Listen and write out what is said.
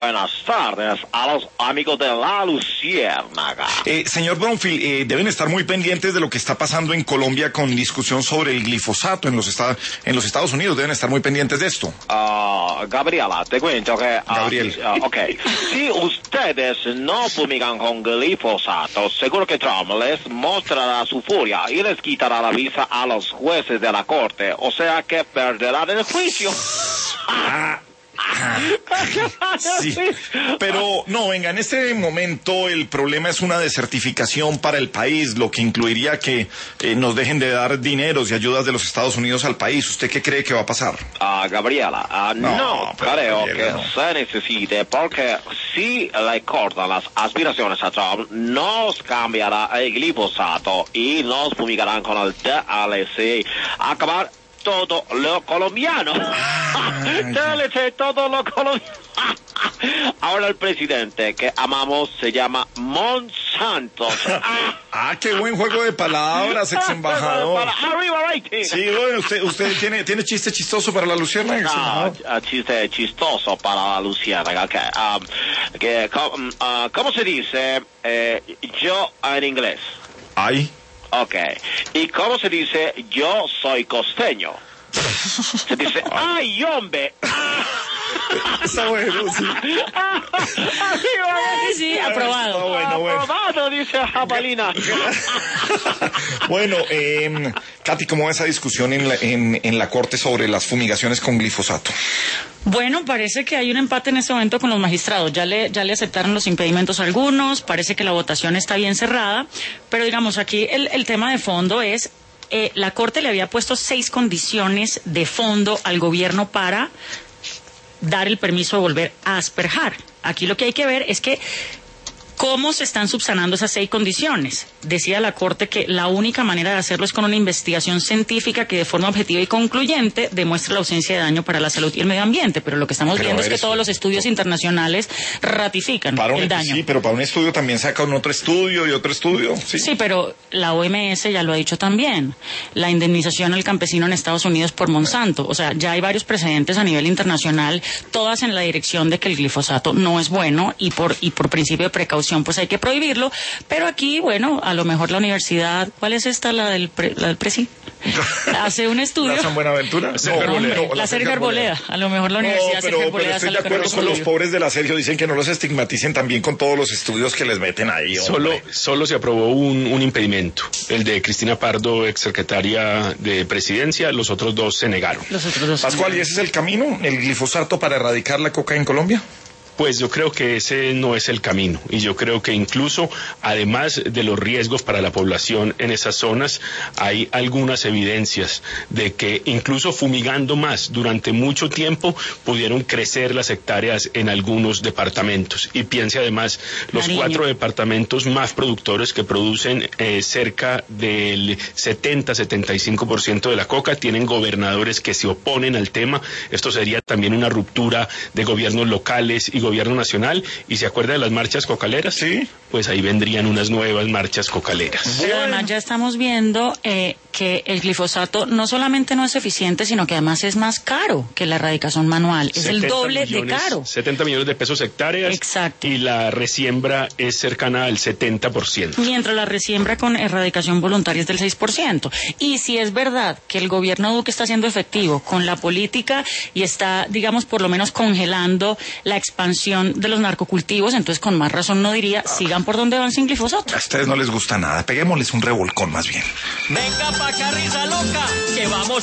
Buenas tardes a los amigos de La Luciérnaga. Señor Bromfield, deben estar muy pendientes de lo que está pasando en Colombia con discusión sobre el glifosato en los Estados Unidos. Deben estar muy pendientes de esto. Gabriela, te cuento que... Gabriel. Ok. Si ustedes no fumigan con glifosato, seguro que Trump les mostrará su furia y les quitará la visa a los jueces de la corte. O sea que perderán el juicio. Sí, pero no, venga, en este momento el problema es una desertificación para el país, lo que incluiría que nos dejen de dar dineros y ayudas de los Estados Unidos al país. ¿Usted qué cree que va a pasar? Gabriela, no creo que se necesite, porque si le cortan las aspiraciones a Trump, nos cambiará el glifosato y nos fumigarán con el DLC. Acabar todo lo colombiano. TLC, todo lo colombiano. Ahora el presidente que amamos se llama Monsanto. Qué buen juego de palabras, ex embajador. Arriba, rating. Sí, bueno, usted tiene chiste chistoso para la Luciérnaga. Chiste chistoso para la Luciérnaga. Okay. ¿Cómo se dice yo en inglés? Ay. Ok. ¿Y cómo se dice yo soy costeño? Se dice, ¡ay, hombre! Está bueno, sí. Sí, aprobado. Bueno. Aprobado, dice Jabalina. Bueno, Katy, ¿cómo va esa discusión en la Corte sobre las fumigaciones con glifosato? Bueno, parece que hay un empate en este momento con los magistrados. Ya le aceptaron los impedimentos a algunos, parece que la votación está bien cerrada, pero digamos aquí el tema de fondo es, la Corte le había puesto 6 condiciones de fondo al gobierno para dar el permiso de volver a asperjar. Aquí lo que hay que ver es que ¿cómo se están subsanando esas 6 condiciones? Decía la Corte que la única manera de hacerlo es con una investigación científica que de forma objetiva y concluyente demuestre la ausencia de daño para la salud y el medio ambiente. Pero lo que estamos viendo es que todos los estudios internacionales ratifican el daño. Sí, pero para un estudio también sacan otro estudio y otro estudio. Sí, pero la OMS ya lo ha dicho también. La indemnización al campesino en Estados Unidos por Monsanto. O sea, ya hay varios precedentes a nivel internacional, todas en la dirección de que el glifosato no es bueno y por principio de precaución pues hay que prohibirlo, pero aquí, bueno, a lo mejor la universidad, ¿cuál es esta? La del Presi, hace un estudio. ¿La San Buenaventura? La Sergio Arboleda, a lo mejor la universidad Sergio Arboleda. Pero estoy de acuerdo con los pobres de la Sergio, dicen que no los estigmaticen también con todos los estudios que les meten ahí. Solo se aprobó un impedimento, el de Cristina Pardo, exsecretaria de Presidencia, los otros 2 se negaron. Pascual, ¿y ese es el camino, el glifosato para erradicar la coca en Colombia? Pues yo creo que ese no es el camino y yo creo que incluso además de los riesgos para la población en esas zonas hay algunas evidencias de que incluso fumigando más durante mucho tiempo pudieron crecer las hectáreas en algunos departamentos y piense además los 4 departamentos más productores que producen cerca del 70-75% de la coca tienen gobernadores que se oponen al tema. Esto sería también una ruptura de gobiernos locales y gobierno nacional, y se acuerda de las marchas cocaleras, sí, pues ahí vendrían unas nuevas marchas cocaleras. Pero además ya estamos viendo que el glifosato no solamente no es eficiente, sino que además es más caro que la erradicación manual, es el doble de caro. 70 millones de pesos hectáreas. Exacto. Y la resiembra es cercana al 70%. Mientras la resiembra con erradicación voluntaria es del 6%. Y si es verdad que el gobierno Duque está siendo efectivo con la política y está, digamos, por lo menos congelando la expansión de los narcocultivos, entonces con más razón no diría, sigan por donde van sin glifosato. A ustedes no les gusta nada, peguémosles un revolcón más bien. Venga pa' acá, risa loca, que vamos